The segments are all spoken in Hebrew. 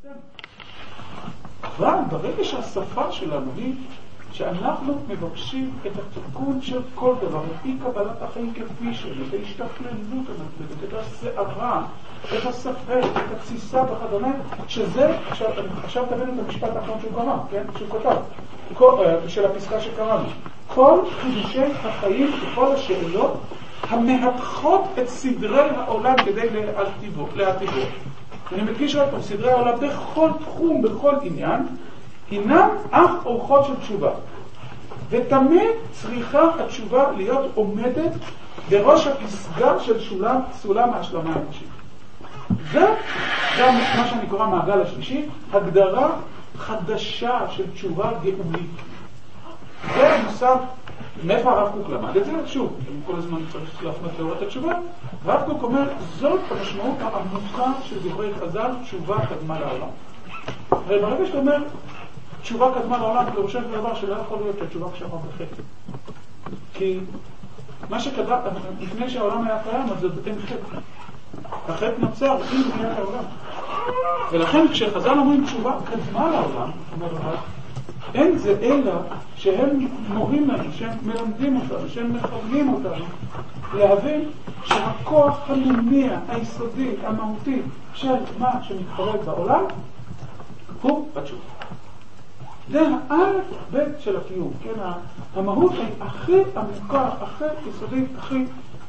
אבל ברגע שהשפה שלנו היא שאנחנו מבקשים את התיקון של כל דבר, את אי קבלת החיים כפי שהם, את ההשתכללות המתמדת, את הסערה, את הספק, את התסיסה וכדומה, שזה, עכשיו תבין את המשפט האחרון שהוא קרא, כן? שהוא כותב, של הפסקה שקראנו. כל חידושי החיים וכל השאלות המהפכות את סדרי העולם כדי להטיבו. אני מדגיש עוד פעם, סדרי העולם בכל תחום, בכל עניין, הינם אך אורחות של תשובה. ותמיד צריכה התשובה להיות עומדת בראש הפסגה של סולם ההשלמה האנושית. זה גם מה שאני קורא מעגל השלישי, הגדרה חדשה של תשובה גאולית. זה מושג, מאיפה הרב קוק למד את זה? שוב, כל הזמן צריך להפנות להוראת התשובה. הרב קוק אומר, זאת המשמעות העמוקה של דברי חז"ל, תשובה קדמה לעולם. הרי ברגע שאתה אומר, תשובה קדמה לעולם, פירושו של דבר שלא יכול להיות שהתשובה קשרה בחטא. כי מה שקרה, לפני שהעולם היה קיים, אז זה אין חטא. החטא נוצר עם בניית העולם. ולכן כשחז"ל אומרים תשובה קדמה לעולם, אומר הרב, אין זה אלא שהם מורים לנו, שהם מלמדים אותנו, שהם מכוונים אותנו להבין שהכוח המניע, היסודי, המהותי של מה שמתחולל בעולם הוא התשובה. זה האלף בית של הקיום, כן? המהות היא הכי עמוקה, הכי יסודית, הכי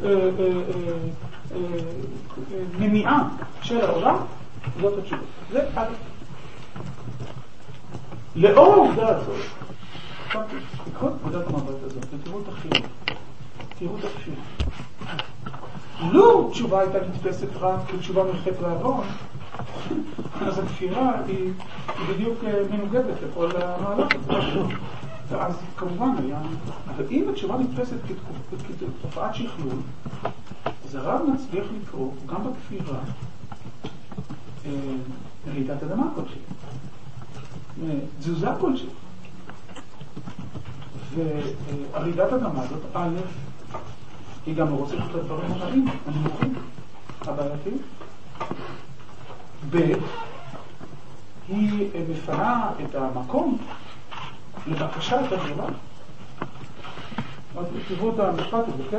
מניעה של העולם, זאת התשובה. זה אלף. לאור העובדה הזאת, תקחו את נקודת המבט הזאת, ותראו את החיוב, תראו את הכפירה. לו תשובה הייתה נתפסת רק כתשובה מחטא ועוון, אז הכפירה היא בדיוק מנוגדת לכל המהלך הזה. ואז כמובן היה, אבל אם התשובה נתפסת כתופעת שכלול, אז הרב מצליח לקרוא גם בכפירה רעידת אדמה כלשהי. תזוזה כלשהי. והרעידת אדמה הזאת, א', היא גם מרוצפת את הדברים הרעים, הנמוכים, הבעייתיים. ב', היא מפנה את המקום לבקשה את הגרמה. אז תראו את המשפט הזה, כן?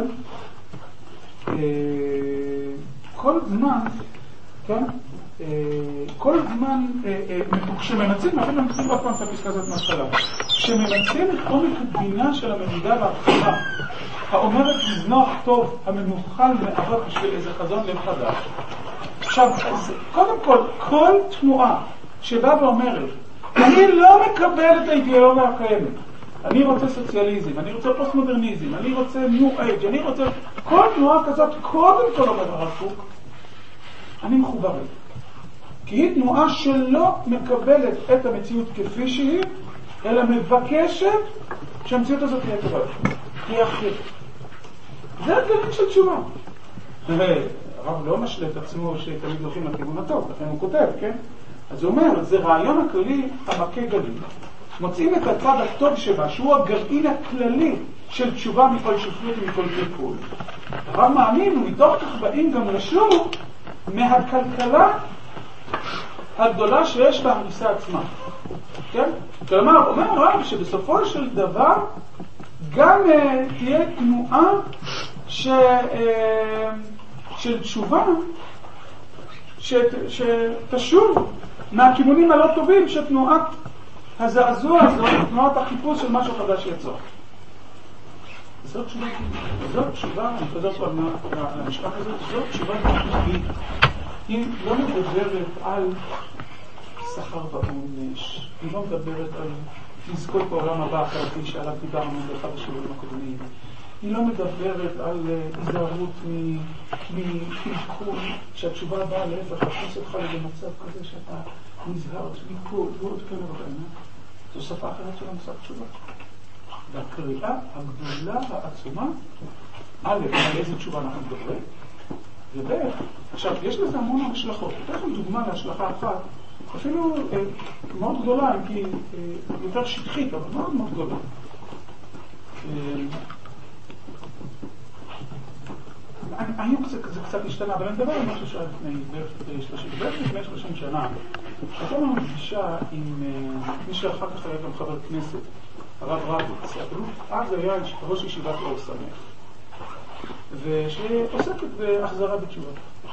כל זמן, כן? כל זמן שמנצים, אנחנו נמצאים עוד פעם את הפסקה הזאת מההתחלה, שמנצים את עומק הבינה של המדידה והבחירה, האומרת לזנוח טוב, המנוחל מערב בשביל איזה חזון לב חדש. עכשיו, קודם כל תנועה שבאה ואומרת, אני לא מקבל את האידיאולוגיה הקיימת, אני רוצה סוציאליזם, אני רוצה פוסט-מודרניזם, אני רוצה ניו אייג', אני רוצה... כל תנועה כזאת, קודם כל אומר הרב קוק, אני מחוברת. כי היא תנועה שלא מקבלת את המציאות כפי שהיא, אלא מבקשת שהמציאות הזאת תהיה טובה. תהיה אחרת. זה הגרעין של תשובה. הרב לא משלה את עצמו שתמיד הולכים לכיוון הטוב, לכן הוא כותב, כן? אז הוא אומר, זה רעיון הכללי המכה גליל. מוצאים את הצד הטוב שבה, שהוא הגרעין הכללי של תשובה מכל שפלות ומכל קלקול. הרב מאמין, ומתוך כך באים גם לשוב מהכלכלה הגדולה שיש בהריסה עצמה. כן? כלומר, אומר הרב שבסופו של דבר גם תהיה תנועה של תשובה שתשוב מהכיוונים הלא טובים שתנועת הזעזוע הזאת, תנועת החיפוש של משהו חדש יצא. זאת תשובה, אני חוזר פה למשפט הזה, זאת תשובה גאולית. היא לא מדברת על שכר בעונש, היא לא מדברת על לזכות בעולם הבא הכלכלי שעליו דיברנו באחד השיעורים הקודמים. היא לא מדברת על היזהרות מחלחול, שהתשובה באה להפך, להכניס אותך למצב כזה שאתה נזהר מכל ועוד כאלה וכאלה. זו שפה אחרת של המושג תשובה. והקריאה הגדולה העצומה, א', על איזה תשובה אנחנו מדברים, וב', עכשיו, יש לזה המון השלכות. אתן לכם דוגמה להשלכה אחת, אפילו מאוד גדולה, כי יותר שטחית, אבל מאוד מאוד גדולה. היום זה קצת השתנה, אבל אני מדבר על משהו שהיה לפני 30 שנה. הייתה לנו פגישה עם מי שאחר כך היה גם חבר כנסת, הרב רביץ, אז היה ראש ישיבת אור שמח, ושעוסקת בהחזרה בתשובה,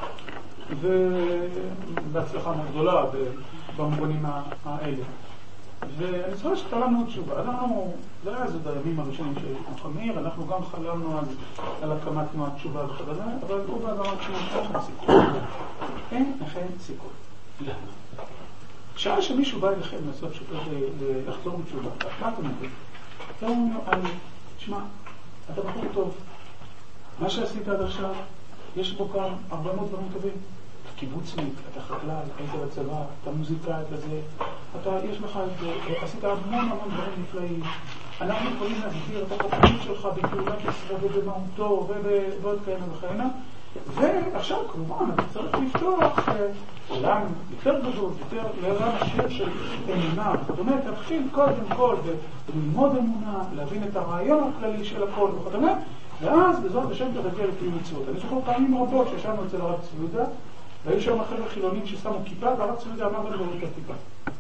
ובהצלחה מאוד גדולה במובנים האלה. ואני זוכר שחלמנו תשובה, זה היה איזה בימים הראשונים של חמיר, אנחנו גם חלמנו על הקמת תנועת תשובה וכדומה, אבל הוא ואמרת שאין סיכוי. אין לכם סיכוי. למה? שעה שמישהו בא אליכם לעשות תשובה, לחזור בתשובה, מה אתם אומרים? אתם אומרים, תשמע, אתה בחור טוב, מה שעשית עד עכשיו, יש בו כאן הרבה מאוד דברים טובים. אתה קיבוצניק, אתה חקלאי, היית בצבא, אתה מוזיקאי, יש לך, עשית המון דברים נפלאים. אנחנו יכולים להסביר את התוכנית שלך בגאולת ישראל ובמהותו ובעוד כהנה וכהנה. ועכשיו כמובן אתה צריך לפתוח עולם יותר גדול, יותר לעולם השיר של אמונה. זאת אומרת, תתחיל קודם כל וללמוד אמונה, להבין את הרעיון הכללי של הכל וכדומה, ואז בעזרת השם תגיע לקיום מצוות. אני זוכר פעמים רבות שישבנו אצל הרב צבי יהודה, והיו שם חבר'ה חילונים ששמו כיפה, והרב צבי יהודה אמר לנו להוריד את הכיפה.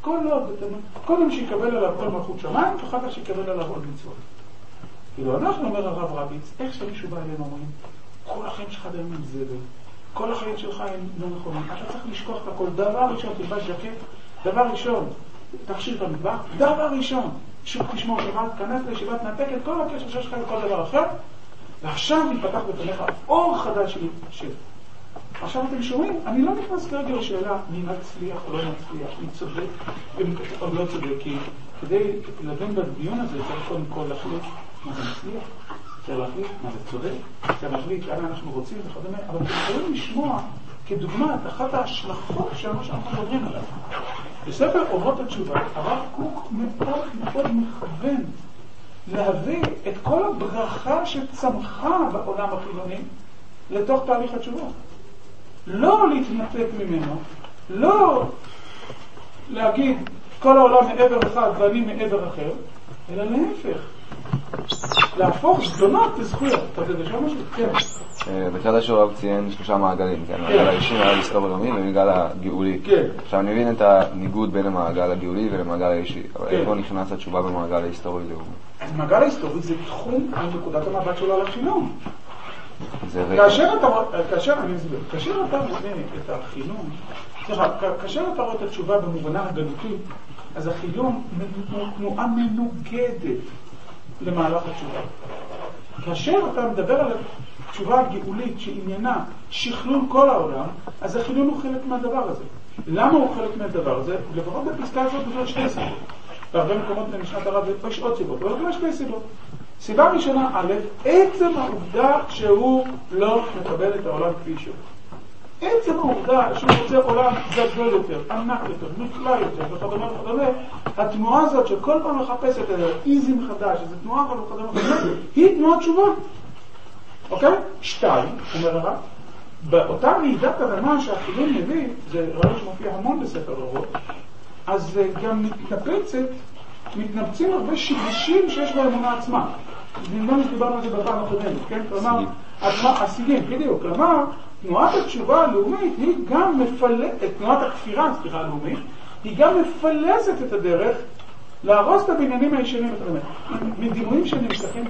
קודם שיקבל עליו כל מלכות שמיים, ואחר כך שיקבל עליו עוד מצוות. כאילו אנחנו, אומר הרב רביץ, איך שמישהו בא אלינו אומרים, כל החיים שלך דיים עם זבל, כל החיים שלך הם לא נכונים, אתה צריך לשכוח את הכל. דבר ראשון, תלבש ז'קט, דבר ראשון, תכשיר את המטבח, דבר ראשון, תשמור שבת, כנס לישיבת, נתק את כל הקשר שיש לך לכל דבר אחר, ועכשיו מתפתח בפניך אור חדש של. עכשיו אתם שומעים, אני לא נכנס כרגע לשאלה מי מצליח או לא מצליח, מי צודק או לא צודק, כי כדי לדון בדיון הזה צריך קודם כל להחליט מה זה מצליח, צריך להחליט מה זה צודק, צריך להחליט לאן אנחנו רוצים וכדומה, אבל אתם יכולים לשמוע כדוגמה את אחת ההשלכות שאנחנו מדברים עליו. בספר אורות התשובה, הרב קוק מאוד מאוד מכוון להביא את כל הברכה שצמחה בעולם החילוני לתוך תהליך התשובה. לא להתנתק ממנו, לא להגיד כל העולם מעבר אחד ואני מעבר אחר, אלא להפך. להפוך זדונות לזכויות. אתה יודע לשאול משהו? כן. בתחילת השורה ציין 3 מעגלים, כן? מעגל האישי, מעגל היסטורי לאומי ומעגל הגאולי. כן. עכשיו אני מבין את הניגוד בין המעגל הגאולי ולמעגל האישי, אבל איפה נכנס התשובה במעגל ההיסטורי לאומי? המעגל ההיסטורי זה תחום על נקודת המבט שלו על החינום. כאשר אתה רואה את החילום, כאשר אתה רואה את התשובה במובנה הגלותית, אז החילום הוא תנועה מנוגדת למהלך התשובה. כאשר אתה מדבר על התשובה הגאולית שעניינה שכלול כל העולם, אז החילום הוא חלק מהדבר הזה. למה הוא חלק מהדבר הזה? לפחות בפסקה הזאת בגלל 2 סיבות. בהרבה מקומות במשנת הרב יש עוד סיבות, אבל בגלל 2 סיבות. סיבה ראשונה, א', עצם העובדה שהוא לא מקבל את העולם כפי שהוא. עצם העובדה שהוא רוצה עולם גדול יותר, ענק יותר, נפלא יותר, וכדומה וכדומה, התנועה הזאת שכל פעם מחפשת איזה איזים חדש, איזו תנועה וכדומה וכדומה, היא תנועת תשובה. אוקיי? 2, אומר הרב, באותה רעידת אדמה שהחילון מביא, זה רעיון שמופיע המון בספר אורות, אז גם מתנפצים הרבה שיבושים שיש באמונה עצמה. נדמה לי שדיברנו על זה בפעם הקודמת, כן? כלומר, הסיגים, בדיוק. כלומר, תנועת התשובה הלאומית היא גם תנועת הכפירה, הלאומית, היא גם מפלסת את הדרך להרוס את הבניינים הישנים וכדומה. מדימויים שנמשכים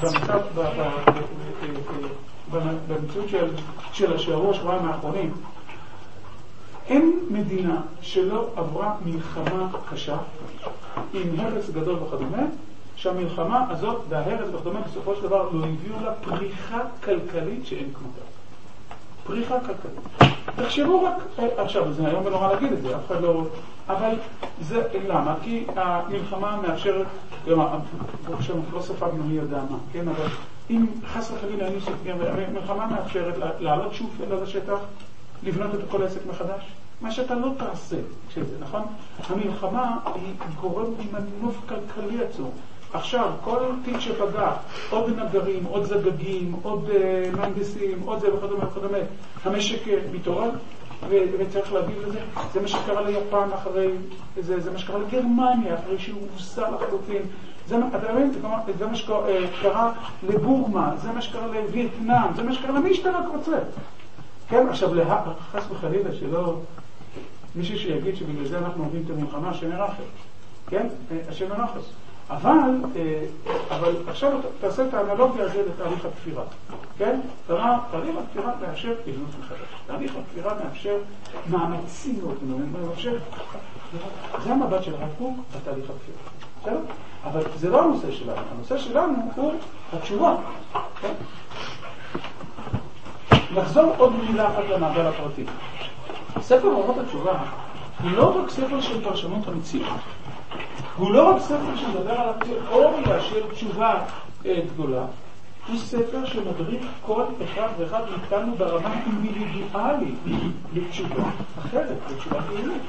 במציאות של השבועיים האחרונים, אין מדינה שלא עברה מלחמה קשה עם הרס גדול וכדומה, שהמלחמה הזאת וההרס וכדומה בסופו של דבר לא הביאו לה פריחה כלכלית שאין כמותה. פריחה כלכלית. תחשבו רק, עכשיו זה היום בנורא להגיד את זה, אף אחד לא... אבל זה למה? כי המלחמה מאפשרת, לא ספגנו מי יודע מה, כן? אבל אם חס וחלילה היינו סופגים, המלחמה מאפשרת לעלות שוב אל השטח, לבנות את כל העסק מחדש, מה שאתה לא תעשה כשזה, נכון? המלחמה היא גורם מנוף כלכלי עצום. עכשיו, כל טיל שפגע, עוד נגרים, עוד זגגים, עוד מהנדסים, עוד זה וכדומה וכדומה, המשק מתעורר, וצריך להגיד לזה, זה מה שקרה ליפן אחרי, זה מה שקרה לגרמניה אחרי שהוא הובסה לחלוטין, אתה מבין? זה מה שקרה לבורמה, זה מה שקרה לווייטנאם, זה מה שקרה למי שאתה רק רוצה. כן, עכשיו, חס וחלילה שלא מישהו שיגיד שבגלל זה אנחנו עובדים את המלחמה, השם ירחם. כן? השם ירחם. אבל עכשיו תעשה את האנלוגיה הזה לתהליך הכפירה. כן? כלומר, תהליך הכפירה מאפשר פעילות מחדש. תהליך הכפירה מאפשר מאמצים מאוד, מאפשר... זה המבט של הרב קוק בתהליך הכפירה. בסדר? אבל זה לא הנושא שלנו. הנושא שלנו הוא התשובה. כן? נחזור עוד מילה אחת למעגל הפרטי. ספר אורות התשובה הוא לא רק ספר של פרשנות המציאות. הוא לא רק ספר שמדבר על התיאוריה של תשובה גדולה, הוא ספר שמדריך כל אחד ואחד מאיתנו ברמה אינדיבידואלית לתשובה אחרת, לתשובה חיובית.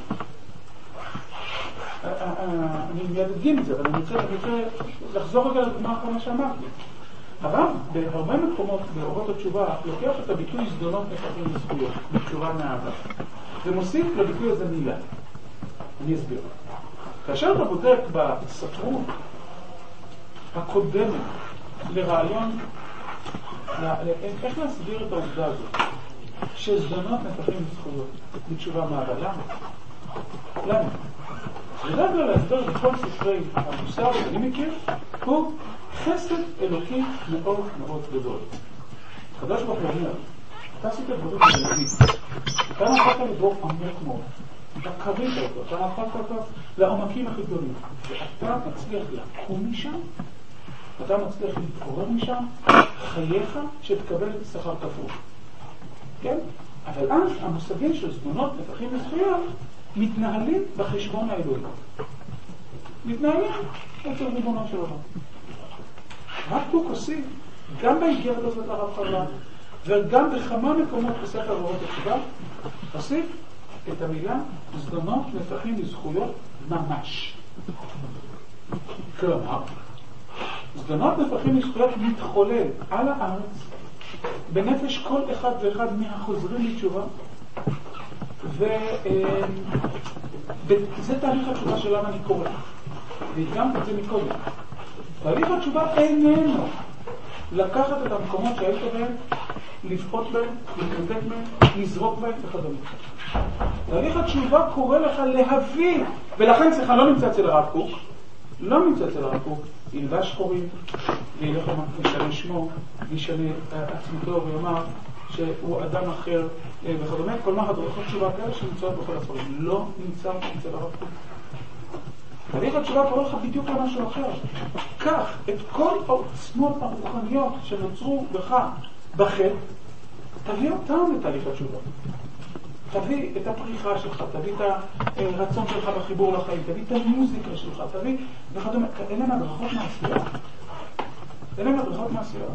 אני מיד אדגים את זה, אבל אני רוצה לחזור רגע לדוגמה אחת מה שאמרתי. הרב בהרבה מקומות באורות התשובה לוקח את הביטוי זדונות נפחים וזכויות בתשובה מהאהבה ומוסיף לביטוי הזה מילה. אני אסביר. כאשר אתה בודק בספרות הקודמת לרעיון, איך להסביר את העובדה הזאת שזדונות נפחים וזכויות בתשובה מהאהבה? למה? בדרך כלל להסבר בכל ספרי המוסר שאני מכיר הוא חסד אלוקי מאוד מאוד גדול. הקדוש ברוך הוא אומר, אתה עשית דברים גדולים, אתה נפלת לבור עמוק מאוד, אתה קרית אותו, אתה נפלת אותו לעומקים הכי גדולים, ואתה מצליח לקום משם, אתה מצליח להתעורר משם, חייך שתקבל שכר כפול. כן? אבל אז המושגים של זדונות, נפחים וזכויות מתנהלים בחשבון האלוהי. מתנהלים אצל ריבונו של עולם. רק הוא כוסי, גם באיגרת הזאת לרב חרל"ל, וגם בכמה מקומות בספר אורות התשובה, הוסיף את המילה זדונות, נפחים וזכויות ממש. כלומר, זדונות, נפחים וזכויות מתחולל על הארץ, בנפש כל אחד ואחד מהחוזרים לתשובה, וזה תהליך התשובה של למה אני קורא. והדגמתי את זה מקודם. תהליך התשובה איננו לקחת את המקומות שהיית בהם, לבחוט בהם, להתנתק בהם, לזרוק בהם וכדומה. תהליך התשובה קורא לך להביא, ולכן צריכה לא נמצא אצל הרב קוק, לא נמצא אצל הרב קוק, ילבש שחורים, וילך וישנה שמו, וישנה עצמתו ויאמר שהוא אדם אחר וכדומה, כל מה הדרכות תשובה כאלה שנמצאות בכל הספרים. לא נמצא אצל הרב קוק. תהליך התשובה קורא לך בדיוק למשהו אחר. קח את כל העוצמות הרוחניות שנוצרו בך בחטא, תביא אותם לתהליך התשובה. תביא את הפריחה שלך, תביא את הרצון שלך בחיבור לחיים, תביא את המוזיקה שלך, תביא וכדומה. אלה הם הדרכות מעשיות. אלה הם הדרכות מעשיות.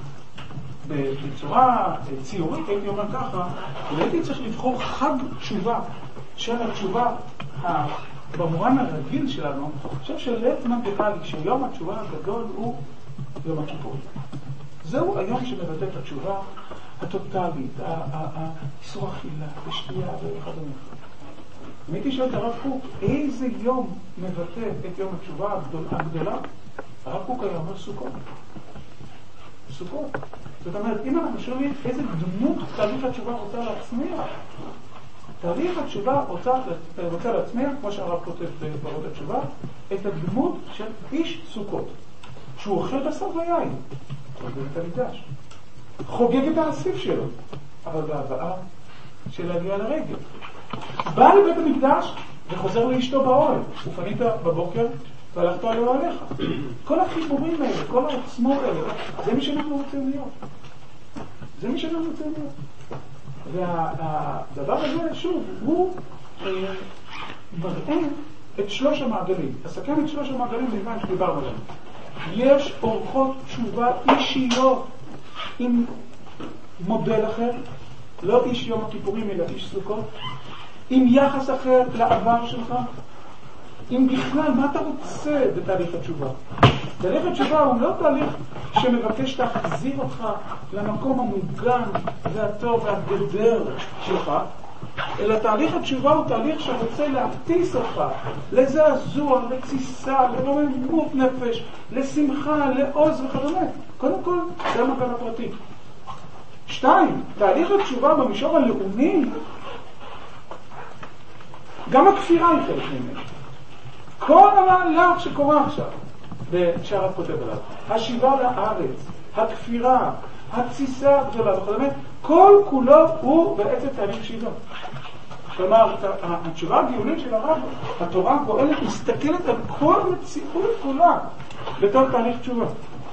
בצורה ציורית הייתי אומר ככה, הייתי צריך לבחור חג תשובה של התשובה במובן הרגיל שלנו. אני חושב שלית מנדקלי, שיום התשובה הגדול הוא יום הכיפורים. זהו היום שמבטא את התשובה הטוטלית, איסור אכילה, בשתייה וכדומה. אם הייתי שואל את הרב קוק, איזה יום מבטא את יום התשובה הגדולה? הרב קוק היה אומר סוכות. סוכות. זאת אומרת, אם אנחנו שומעים איזה דמות תהליך התשובה רוצה להצמיח, תהליך התשובה רוצה להצמיח, כמו שהרב כותב באורות התשובה, את הדמות של איש סוכות, שהוא אוכל בשר ויין, בבית המקדש, חוגג את האסיף שלו, אבל בהבאה של להגיע לרגל. בא לבית המקדש וחוזר לאשתו באוהל, ופנית בבוקר והלכת עליו עליך. כל החיבורים האלה, כל העצמות האלה, זה מי שאנחנו רוצים להיות. זה מי שאנחנו רוצים להיות. והדבר הזה, שוב, הוא מראה את שלוש המעגלים. אסכם את שלוש המעגלים בזמן שדיברנו עליהם. יש אורחות תשובה אישיות עם מודל אחר, לא איש יום הכיפורים אלא איש סוכות, עם יחס אחר לעבר שלך, עם בכלל מה אתה רוצה בתהליך התשובה. תהליך התשובה הוא לא תהליך שמבקש להחזיר אותך למקום המוגן והטוב והגדר שלך, אלא תהליך התשובה הוא תהליך שרוצה להטיס אותך לזעזוע, לתסיסה, לרוממות נפש, לשמחה, לעוז וכדומה. קודם כל, זה המקום הפרטי. 2. תהליך התשובה במישור הלאומי גם הכפירה היא חלק ממנו. כל המהלך שקורה עכשיו, שהרב כותב עליו, השיבה לארץ, הכפירה, התסיסה הגדולה וכדומה, כל כולו הוא בעצם תהליך שיבה. כלומר, התשובה הגאולית של הרב, התורה הגואלת מסתכלת על כל מציאות כולה בתור תהליך תשובה.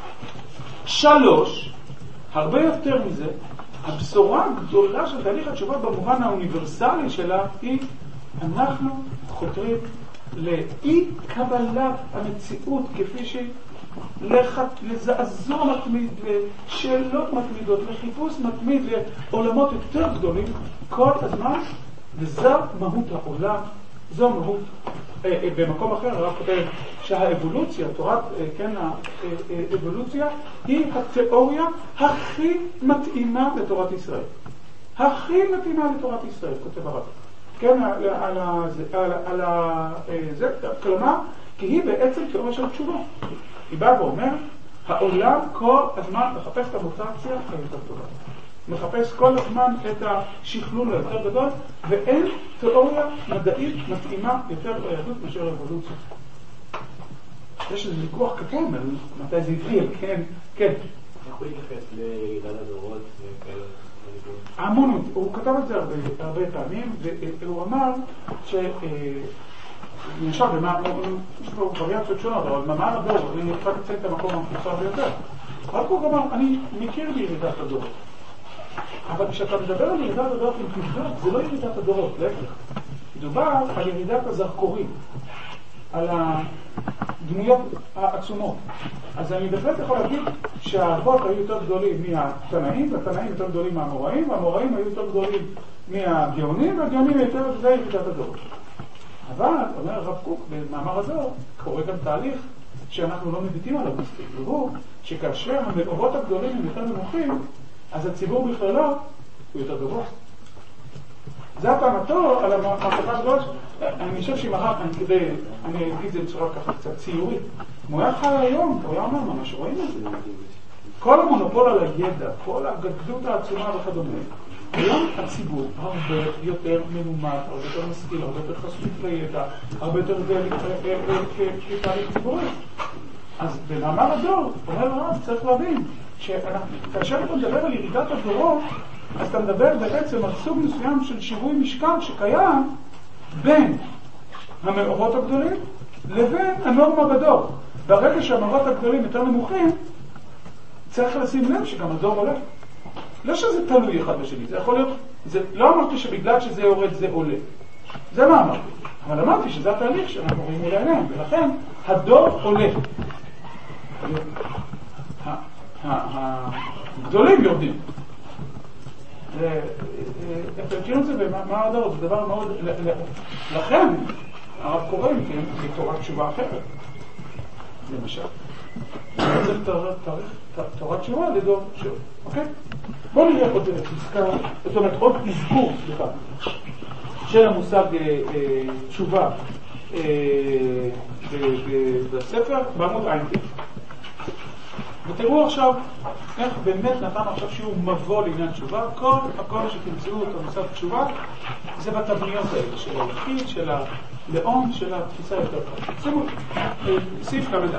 3, הרבה יותר מזה, הבשורה הגדולה של תהליך התשובה במובן האוניברסלי שלה היא אנחנו חותרים לאי קבלת המציאות כפי שהיא, לזעזוע מתמיד, לשאלות מתמידות, לחיפוש מתמיד, לעולמות יותר גדולים כל הזמן, וזו מהות העולם, זו מהות. במקום אחר הרב כותב שהאבולוציה, תורת, כן, האבולוציה היא התיאוריה הכי מתאימה לתורת ישראל. הכי מתאימה לתורת ישראל, כותב הרב. כן, זה, כלומר, כי היא בעצם תיאוריה של תשובה. היא באה ואומר, העולם כל הזמן מחפש את המוטציה היותר טובה. מחפש כל הזמן את השכלול היותר גדול, ואין תיאוריה מדעית מתאימה יותר ליהדות מאשר אבולוציה. יש איזה ויכוח קטן על מתי זה התחיל, כן, כן. איך הוא יתייחס לירידת הדורות וכאלה? המון, הוא כתב את זה הרבה פעמים, והוא אמר למשל, יש פה וריאציות שונות, אבל מאמר הדור, אני רק אציין את המקום המפורסם ביותר. רק הוא אמר, אני מכיר בירידת הדורות. אבל כשאתה מדבר על ירידת הדורות עם תבדוק, זה לא ירידת הדורות, להפך. מדובר על ירידת הזרקורים, על הדמויות העצומות. אז אני בהחלט יכול להגיד שהאבות היו יותר גדולים מהתנאים, והתנאים יותר גדולים מהאמוראים, והאמוראים היו יותר גדולים מהגאונים, והגאונים יותר זה ירידת הדורות. אבל, אומר הרב קוק, במאמר הדור, קורה גם תהליך שאנחנו לא מביטים עליו מספיק. והוא שכאשר המאורות הגדולים הם יותר נמוכים, אז הציבור בכללו הוא יותר גבוה. זה הטענתו על המהפכה הגדולה. אני חושב שאם אחר כך, אני אגיד את זה בצורה ככה קצת ציורית. כמו היה חי היום, הוא היה אומר ממש, רואים את זה. כל המונופול על הידע, כל הגדלות העצומה וכדומה, היום הציבור הרבה יותר מנומד, הרבה יותר משכיל, הרבה יותר חשוף לידע, הרבה יותר כתהליך ציבורי. אז במאמר הדור, אומר הרב, צריך להבין, כאשר אתה מדבר על ירידת הדורות, אז אתה מדבר בעצם על סוג מסוים של שיווי משקל שקיים בין המאורות הגדולים לבין הנורמה בדור. ברגע שהמאורות הגדולים יותר נמוכים, צריך לשים לב שגם הדור עולה. לא שזה תלוי אחד בשני, זה יכול להיות, לא אמרתי שבגלל שזה יורד זה עולה. זה מה אמרתי. אבל אמרתי שזה התהליך שאנחנו רואים מול העיניים, ולכן הדור עולה. הגדולים יורדים. תכירו את זה במה הדור, זה דבר מאוד, לכן הרב קורא מכם לתורת תשובה אחרת. למשל. צריך תורת תשובה לדור שוב. אוקיי? בואו נראה עוד פסקה, זאת אומרת עוד אזכור, סליחה, של המושג תשובה בספר, בעמוד ע"ט. ותראו עכשיו איך באמת נתנו עכשיו שיעור מבוא לעניין תשובה. הכל שתמצאו את המושג תשובה זה בתבניות האלה של היחיד, של הלאום, של התפיסה יותר טוב. שימו, סעיף כ"ד.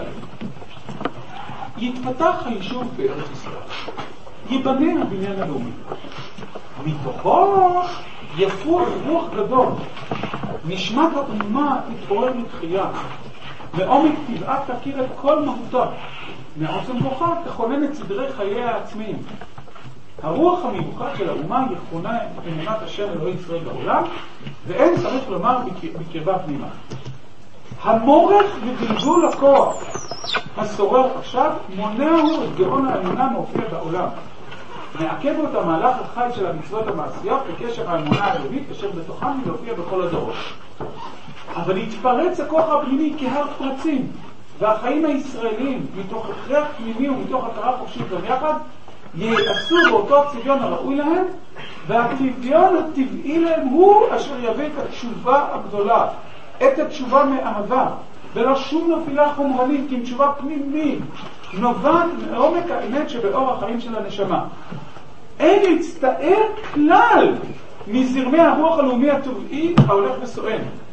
יתפתח היישוב בארץ ישראל, ייבנה הבניין הלאומי, מתוכו יפוח רוח גדול, נשמת האומה יתעורר לתחייה, מעומק טבעה תכיר את כל מהותה, מעוצם כוחה תכונן את סדרי חייה העצמיים. הרוח המיוחד של האומה יכונה אמונת השם אלוהי ישראל בעולם, ואין צריך לומר בקרבה פנימה. המורך וגלגול הכוח השורר עכשיו מונע הוא את גאון האמונה מופיע בעולם. מעכב את המהלך החי של המצוות המעשיות בקשר האמונה האלוהית אשר בתוכם להופיע בכל הדורות. אבל יתפרץ הכוח הפנימי כהר פרצים, והחיים הישראלים מתוך הכרח פנימי ומתוך הכרה חופשית גם יחד יעשו באותו הצביון הראוי להם, והצביון הטבעי להם הוא אשר יביא את התשובה הגדולה, את התשובה מאהבה, ולא שום נפילה חומרנית, כי עם תשובה פנימית נובעת מעומק האמת שבאור החיים של הנשמה. אין להצטער כלל מזרמי הרוח הלאומי הטבעי ההולך וסוען.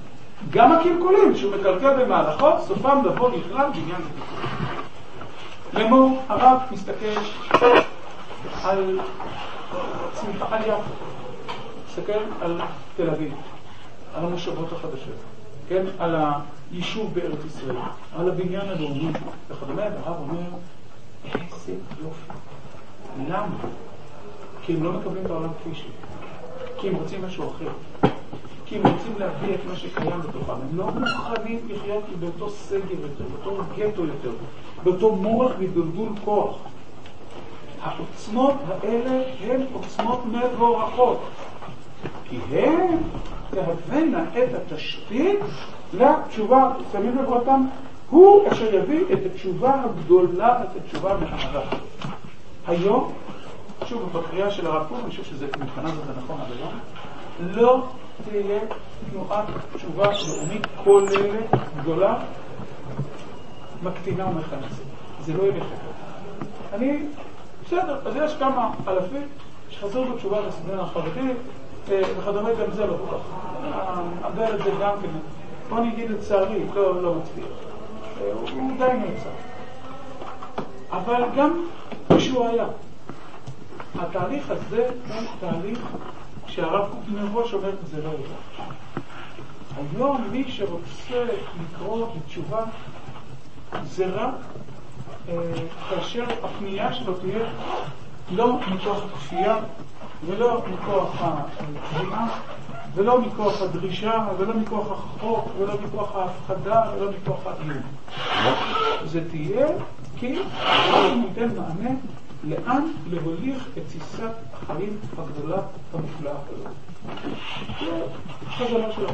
גם הקלקולים שהוא מקלקל במהלכו, סופם לבוא לכלל בעניין ותיקון. לאמור, הרב מסתכל על צמחה, על יפו, מסתכל על תל אביב, על המושבות החדשות, כן? על היישוב בארץ ישראל, על הבניין הלאומי וכדומה, והרב אומר, איזה יופי. למה? כי הם לא מקבלים בעולם כפי שהוא, כי הם רוצים משהו אחר, כי הם רוצים להביא את מה שקיים בתוכם, הם לא מוכנים לחיות באותו סגר יותר, באותו גטו יותר, באותו מורך וגלגול כוח. העוצמות האלה הן עוצמות מבורכות, כי הן תהווינה את התשתית לתשובה. שמים לב אותם, הוא אשר יביא את התשובה הגדולה, את התשובה המערה. היום, שוב בקריאה של הרב קוק, אני חושב שזה מבחינה זאת נכון עד היום, לא תהיה תנועת תשובה לאומית כוללת גדולה מקטינה ומכנסת. זה לא ילך. אני, בסדר, אז יש כמה אלפים שחזרו בתשובה לסגנון החרדי, וכדומה גם זה לא כל כך. אדל את זה גם כן. בוא נגיד לצערי, לא מצליח. הוא די נמצא. אבל גם כשהוא היה. התהליך הזה הוא תהליך שהרב קוק מראש אומר זה לא יהיה. היום מי שרוצה לקרוא בתשובה זה רק כאשר הפנייה שלו תהיה לא מכוח כפייה ולא מכוח התביעה ולא מכוח הדרישה ולא מכוח החוק ולא מכוח ההפחדה ולא מכוח האיום. זה תהיה כי הוא ניתן מענה לאן להוליך את תסיסת החיים הגדולה המופלאה הזאת. זה חזרה שלו.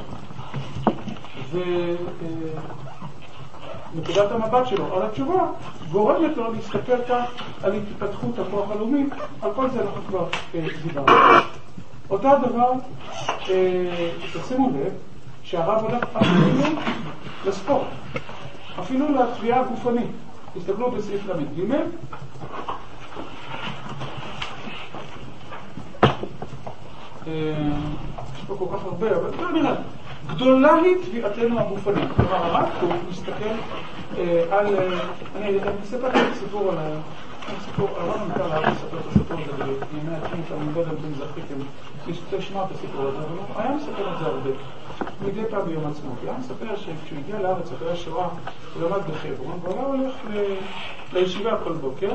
ונקודת המבט שלו על התשובה גורמת לו להסתכל כאן על התפתחות הכוח הלאומי. על כל זה אנחנו כבר דיברנו. אותו דבר, תשימו לב שהרב הולך אפילו לספורט, אפילו לתביעה הגופנית. תסתכלו בסעיף ל"ג. יש פה כל כך הרבה, אבל לא נראה. גדולה היא תביעתנו הגופנית. כלומר, הרב הוא מסתכל על... אני אספר את הסיפור על הסיפור, הרב נקרא להרב לספר את הסיפור הזה בימי התחילת, אני לא יודע אם אתם זכיתם לשמע את הסיפור הזה, אבל הוא היה מספר את זה הרבה. מדי פעם ביום עצמות. הוא היה מספר שכשהוא הגיע לארץ אחרי השואה, הוא למד בחברון, והוא היה הולך לישיבה כל בוקר,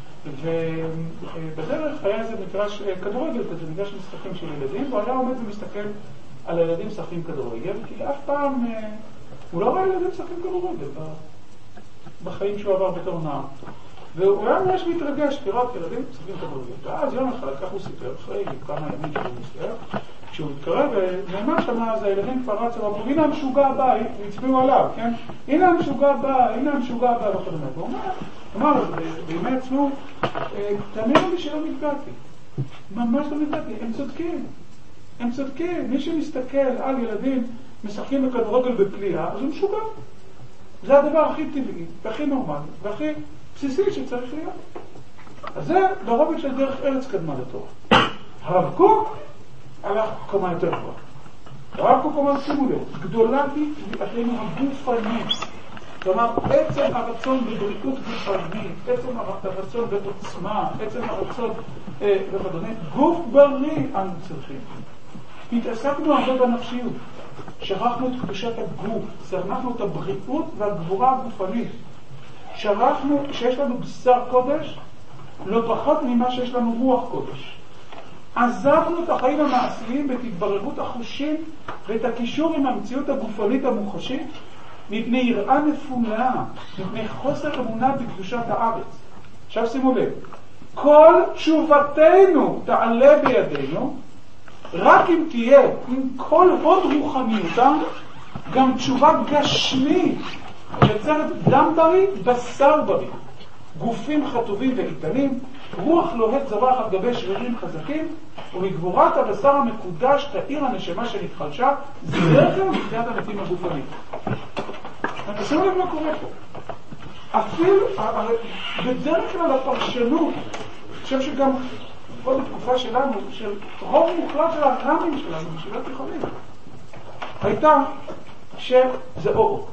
ובדרך היה איזה מגרש כדורגל, זה מגרש משחקים של ילדים, והוא היה עומד ומסתכל על הילדים משחקים כדורגל, כי אף פעם הוא לא ראה ילדים משחקים כדורגל בחיים שהוא עבר בתור נער. והוא היה ממש מתרגש לראות ילדים משחקים כדורגל. ואז יום אחד, כך הוא סיפר, אחרי כמה ימים שהוא מסתכל, כשהוא מתקרב ונאמר שמה, אז הילדים כבר רצו, ואמרו, הנה המשוגע הבא, והצביעו עליו, כן? הנה המשוגע הבא, הנה המשוגע הבא, וכדומה. והוא אמר, בימי עצמו, תאמינו לי שלא נפגעתי. ממש לא נפגעתי, הם צודקים. הם צודקים. מי שמסתכל על ילדים משחקים בכדורגל בפליאה, אז הוא משוגע. זה הדבר הכי טבעי, והכי נורמלי, והכי בסיסי שצריך להיות. אז זה ברובד של דרך ארץ קדמה לתורה. הרב קוק הלך קומה יותר גבוהה. הרב קוק אומר, שימו לב, גדולה היא תביעתנו הגופנית. כלומר, עצם הרצון בבריאות גופנית, עצם הרצון בעוצמה, עצם הרצון וכדומה, גוף בריא אנו צריכים. התעסקנו הרבה בנפשיות, שכחנו את קדושת הגוף, זנחנו את הבריאות והגבורה הגופנית. שכחנו שיש לנו בשר קודש, לא פחות ממה שיש לנו רוח קודש. עזבנו את החיים המעשיים בתתבררות החושים ואת הקישור עם המציאות הגופנית המוחשית, מפני יראה נפולה, מפני חוסר אמונה בקדושת הארץ. עכשיו שימו לב, כל תשובתנו תעלה בידינו, רק אם תהיה עם כל הוד רוחניותה, גם תשובה גשמית, יוצרת דם בריא, בשר בריא, גופים חטובים ואיתנים, רוח לוהט זרח על גבי שרירים חזקים, ומגבורת הבשר המקודש תאיר הנשמה שנתחלשה, זכר לתחיית המתים הגופנית. תשימו לב מה קורה פה. אפילו, בדרך כלל הפרשנות, אני חושב שגם פה בתקופה שלנו, של רוב מוחלט של הרמים שלנו, בשביל התיכונים, הייתה שזה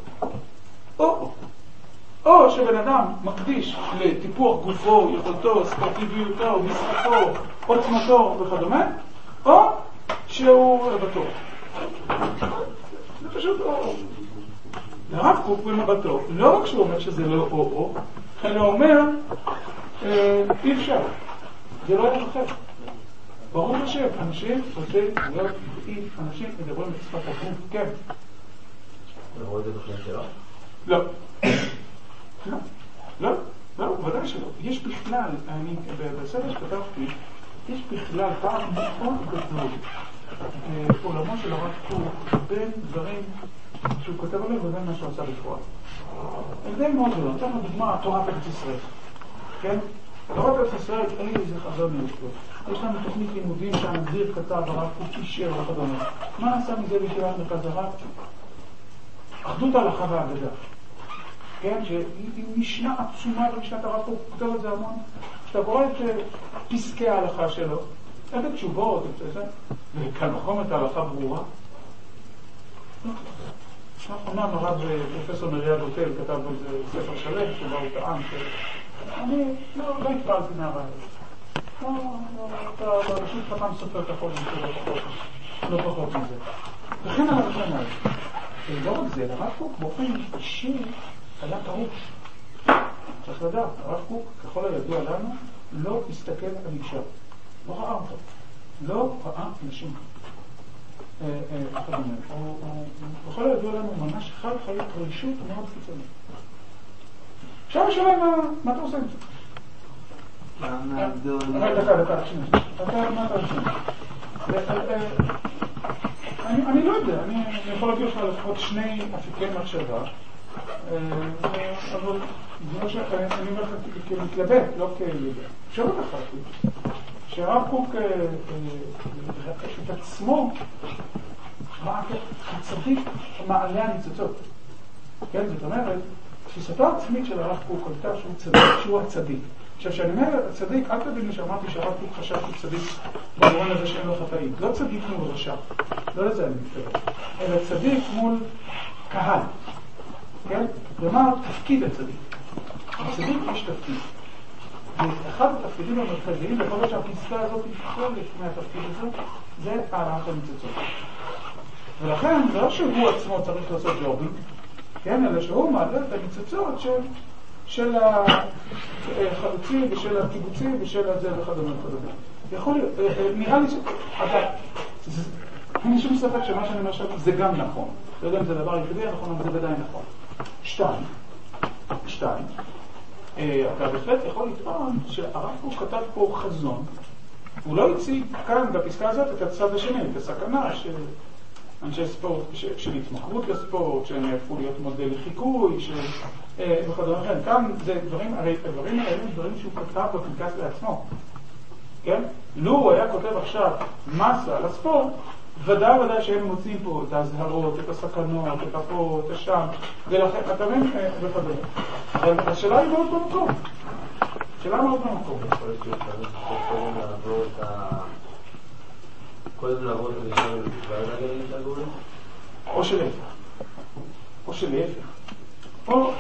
או שבן אדם מקדיש לטיפוח גופו, יכולתו, ספורטיביותו, משחקו, עוצמתו וכדומה, או שהוא בטוח. זה פשוט או. לרב קוק במבטו, לא רק שהוא אומר שזה לא או, אלא הוא אומר, אי אפשר. זה לא היה אחר. ברור השם, אנשים רוצים להיות איף, אנשים מדברים את שפת הגוף, כן. אתה רואה את זה תוכנית שלו? לא, ודאי שלא. יש בכלל, אני בסדר שכתבתי, יש בכלל פעם מאוד גדול עולמו של הרב קוק בין דברים שהוא כותב עליהם ובין מה שהוא עשה בפועל. זה די מאוד גדול. נתן לדוגמה, תורת ארץ ישראל. כן? תורת ארץ ישראל, איזה חזון יש לו. יש לנו תוכנית לימודים שהמגדיר כתב הרב קוק אישר וכדומה. מה עשה מזה בישיבת מרכז הרב? אחדות ההלכה והאגדה. כן? שהיא משנה עצומה במשנת הרב קוק, כותב את זה המון. כשאתה קורא את פסקי ההלכה שלו, את התשובות, את זה, וכאן וחום את ההלכה ברורה. אומנם הרב פרופסור מריה גוטל כתב על זה ספר שלם שבה הוא טען שאני לא התפעלתי מהרעיון. אתה פשוט חתם סופר את החול לא פחות מזה. וכן על הראשון הזה. לא רק זה, הרב קוק באופן אישי היה פרוש. צריך לדעת, הרב קוק, ככל הידוע לנו, לא הסתכל על אישה. לא ראה אותו. לא ראה נשים. בכל הידוע לנו ממש חי חיית רגישות מאוד קיצונית. עכשיו השאלה מה אתה עושה עם זה? דקה, שנייה. מה אתה עושה? אני לא יודע, אני יכול להביא לך לפחות שני אפיקי מחשבה, אבל אני אומר לך כמתלבט, לא כידע. אפשרות אחת, שהרב קוק את עצמו ראה כצדיק מעלה הניצוצות. כן, זאת אומרת, תפיסתו העצמית של הרב קוק הייתה שהוא הצדיק. עכשיו, כשאני אומר הצדיק, אל תבינו שאמרתי שהרב קוק חשב שהוא צדיק במובן הזה שאין לו חטאים. לא צדיק מול רשע, לא לזה אני מתכוון, אלא צדיק מול קהל. כן? כלומר, תפקיד הצדיק. הצדיק יש תפקיד. ואחד התפקידים המרכזיים, יכול להיות שהפסקה הזאת היא חלק מהתפקיד הזה, זה העלאת הניצוצות. ולכן, זה לא שהוא עצמו צריך לעשות ג'ובים, כן? אלא שהוא מעלה את הניצוצות של החלוצים ושל הקיבוצים ושל הזה וכדומה וכדומה. יכול להיות, נראה לי אין לי שום ספק שמה שאני אומר זה גם נכון. לא יודע אם זה דבר יחידי, נכון, אבל זה ודאי נכון. שתיים, אתה בהחלט יכול לטעון שהרב קוק כתב פה חזון. הוא לא הציג כאן בפסקה הזאת את הצד השני, את הסכנה של אנשי ספורט, של התמכרות לספורט, שהם יהפכו להיות מודל לחיקוי, וכדומה אחר. כאן זה דברים, הרי הדברים האלה הם דברים שהוא כתב בפנקס לעצמו. כן? לו הוא היה כותב עכשיו מסה על הספורט, ודאי שהם מוצאים פה את ההזהרות, את הסכנות, את הפה, את השם, ולכן אתה מבין וכדומה. אבל השאלה היא מאוד במקום. שאלה מאוד במקום. קודם לעבוד את זה ועד הגלים את הגולים? או שלהפך. או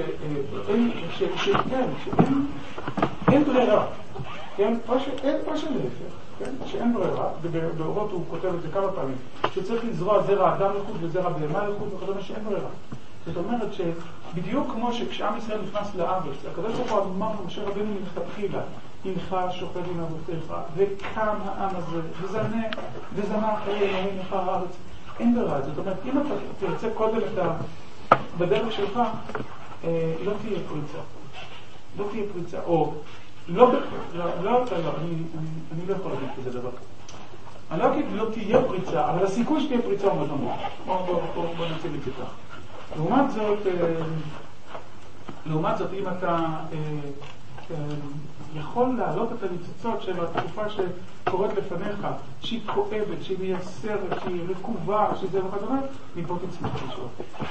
שאין ברירה. או שלהפך. שאין ברירה, באורות הוא כותב את זה כמה פעמים, שצריך לזרוע זרע אדם לחוד וזרע בהמה לחוד וכדומה שאין ברירה. זאת אומרת שבדיוק כמו שכשעם ישראל נכנס לארץ, הקדוש ברוך הוא אמר משה רבנו מלכתחילה, הנך שוכב עם אבותיך, וקם העם הזה, וזנה אחרי אלוהים לך הארץ. אין ברירה. זאת אומרת, אם אתה תרצה קודם בדרך שלך, לא תהיה פריצה. או אני לא יכול להגיד כזה דבר. אני לא אגיד לא תהיה פריצה, אבל הסיכוי שתהיה פריצה הוא מאוד נמוך. בוא נציג את זה כך. לעומת זאת, אם אתה יכול להעלות את הניצוצות של התקופה שקורית לפניך, שהיא כואבת, שהיא מייסרת, שהיא רקובה, שזה וכדומה, מפה תצמח משהו.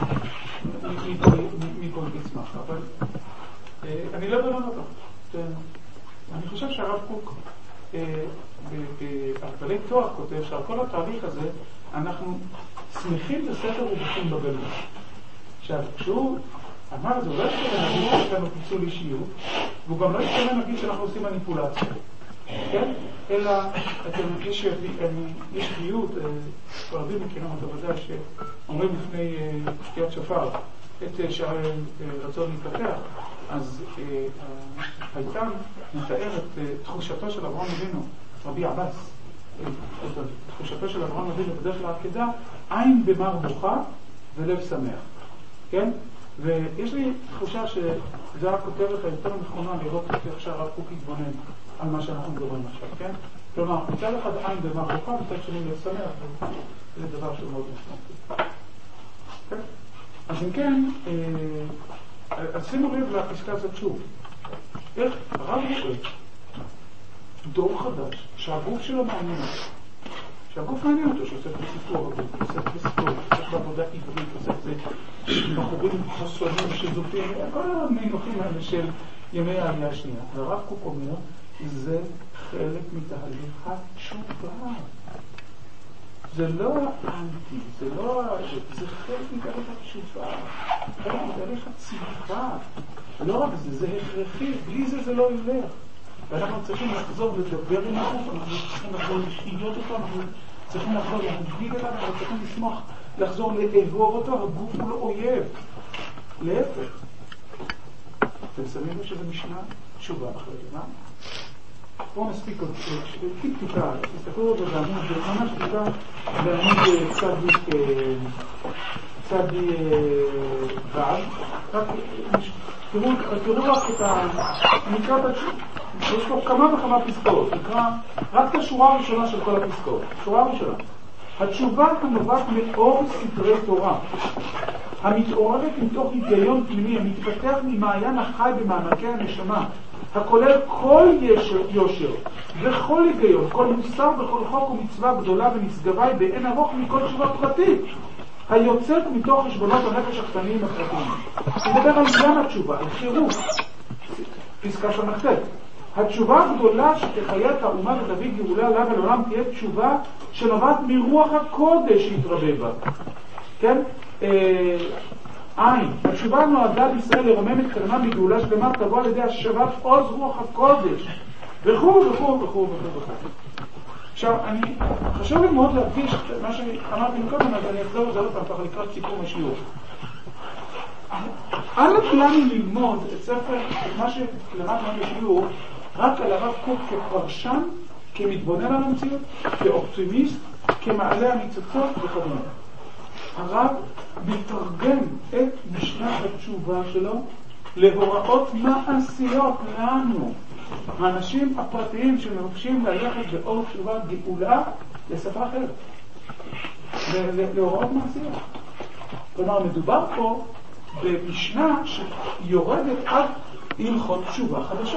מפה תצמח. אבל אני לא יודע אותו. אני חושב שהרב קוק בהרפלי תואר כותב שעל כל התהליך הזה אנחנו שמחים בסתר ובוכים בגלות. עכשיו, כשהוא אמר את זה, הוא לא התכוון להגיד שיש לנו פיצול אישיות, והוא גם לא התכוון להגיד שאנחנו עושים מניפולציה. כן? אלא, יש שביעות, רבים מכירים אותו ודאי, שאומרים לפני תקיעת שופר, את שרצון להתפתח, אז הייתם מתאר את תחושתו של אברהם אבינו, רבי עבאס, את תחושתו של אברהם אבינו בדרך לעקדה, עין במר בוכה ולב שמח. כן? ויש לי תחושה שזו הכותרת היותר נכונה לראות איך שהרב קוק יתבונן על מה שאנחנו מדברים עכשיו, כן? כלומר, מצד אחד עין במר בוכה וצד שני לב שמח, זה דבר שהוא מאוד משמעותי. כן? אז אם כן, אז שימו לב לפסקה הזאת שוב. איך הרב רואה דור חדש שהגוף שלו מעניין אותו, שהגוף מעניין אותו, שעוסק בסיפור, עוסק בספורט, עוסק בעבודה עברית, עוסק בחורים חסונים שזופים, כל המינוחים האלה של ימי העלייה השנייה. והרב קוק אומר, זה חלק מתהליך התשובה. זה לא האנטי, זה חלק מתהליך התשובה, חלק מתהליך הצמיחה. לא רק זה הכרחי, בלי זה לא ילך. ואנחנו צריכים לחזור לדבר עם הגוף, אנחנו צריכים לחזור לחיות אותו, אנחנו צריכים לחזור להדביק אליו, אנחנו צריכים לשמוח, לחזור לאהוב אותו, הגוף הוא לא אויב. להפך. אתם שמים לו שזה משנה תשובה אחרי זה, מה? בואו נספיק עוד, טיפ-טיפה, תסתכלו אותו בעמוד, זה ממש טיפה בעמוד צדי ועד, רק תראו רק את נקרא את התשובה, יש פה כמה וכמה פסקאות, נקרא רק את השורה הראשונה של כל הפסקאות, שורה הראשונה. התשובה הנובעת מאור סדרי תורה, המתעוררת מתוך היגיון פנימי, המתפתח ממעיין החי במעמקי הנשמה, הכולל כל יושר וכל היגיון, כל מוסר וכל חוק ומצווה גדולה ונשגבה באין ארוך מכל תשובה פרטית, היוצאת מתוך חשבונות הנפש הקטנים הפרטיים. נדבר על עניין התשובה, על חירות, פסקה שמחתת. התשובה הגדולה שתחיה את האומה ותביא גאולה לה ולעולם תהיה תשובה שנובעת מרוח הקודש שהתרבה בה. כן? עין. התשובה נועדה לישראל לרומם את קרמה מגאולה שלמה תבוא על ידי השבת עוז רוח הקודש וכו' וכו' וכו' וכו'. עכשיו, חשוב לי מאוד להדגיש מה שאמרתי מקודם, אז אני אחזור את זה עוד פעם ככה לקראת סיכום השיעור. אל לנו ללמוד את ספר, את מה שלמדנו בשיעור, רק על הרב קוק כפרשן, כמתבונן על המציאות, כאופטימיסט, כמעלה הניצוצות וכדומה. הרב מתרגם את משנת התשובה שלו להוראות מעשיות לנו, האנשים הפרטיים שמבקשים ללכת באור תשובה גאולה לשפה אחרת, להוראות מעשיות. כלומר, מדובר פה במשנה שיורדת עד הלכות תשובה חדשה.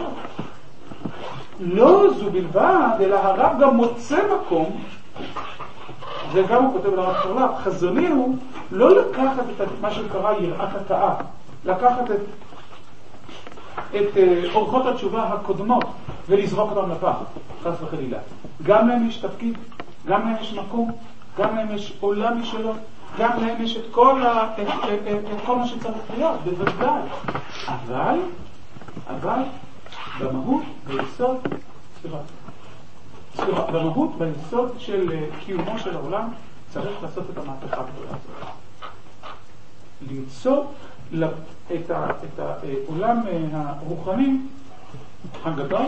לא זו בלבד, אלא הרב גם מוצא מקום, זה גם הוא כותב לרב קרל"פ, חזוני הוא לא לקחת את מה שקרא יראת התאה, לקחת את אורחות התשובה הקודמות ולזרוק אותם לפח, חס וחלילה. גם להם יש תפקיד, גם להם יש מקום, גם להם יש עולם משלו, גם להם יש את כל מה שצריך להיות, בוודאי. אבל במהות, ביסוד, במהות, ביסוד של קיומו של העולם, צריך לעשות את המהפכה הגדולה הזאת. ליצור את העולם הרוחני הגדול,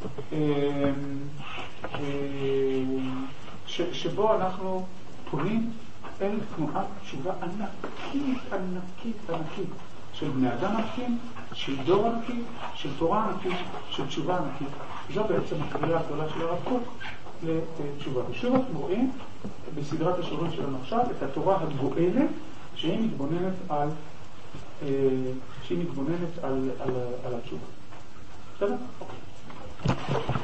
שבו אנחנו פונים אל תנועת תשובה ענקית, של בני אדם ענקים, של דור ענקי, של תורה ענקית, של תשובה ענקית. זו בעצם הקריאה הגדולה של הרב קוק לתשובה. ושוב אתם רואים בסדרת השיעורים שלנו עכשיו את התורה הגואלת שהיא מתבוננת על התשובה. בסדר? אוקיי.